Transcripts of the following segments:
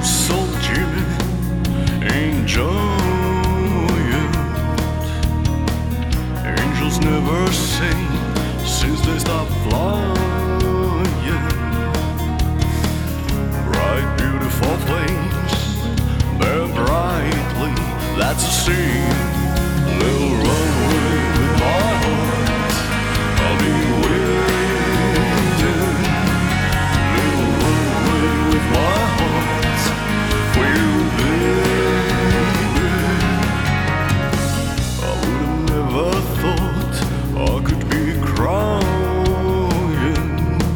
so Jimmy, enjoy it. Angels never sing since they stopped flying. Bright, beautiful flames burn brightly, that's a scene. Little runway with my heart, I'll be waiting. Little runway with my heart for you, baby. I would have never thought I could be crying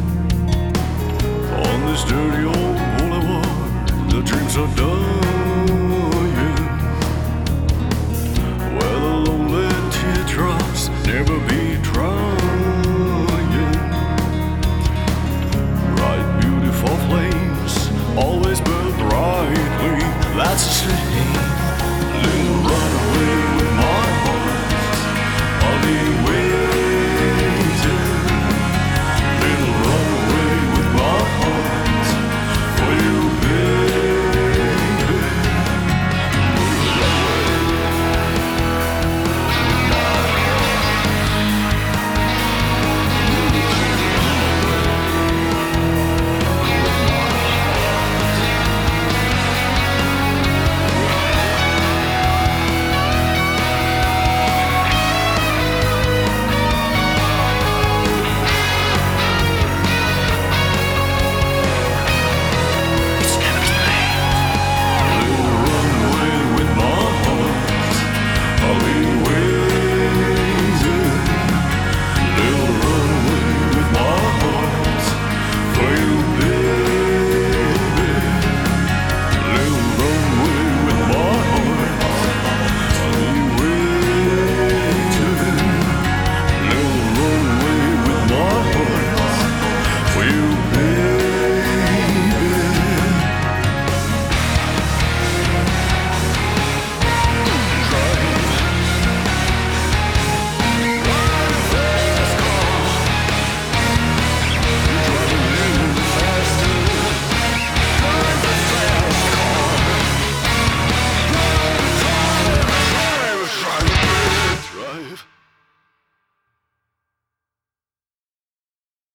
on this dirty old boulevard. The dreams are dying. Never be trying. Bright, beautiful flames always burn brightly. That's a shame. Little runner.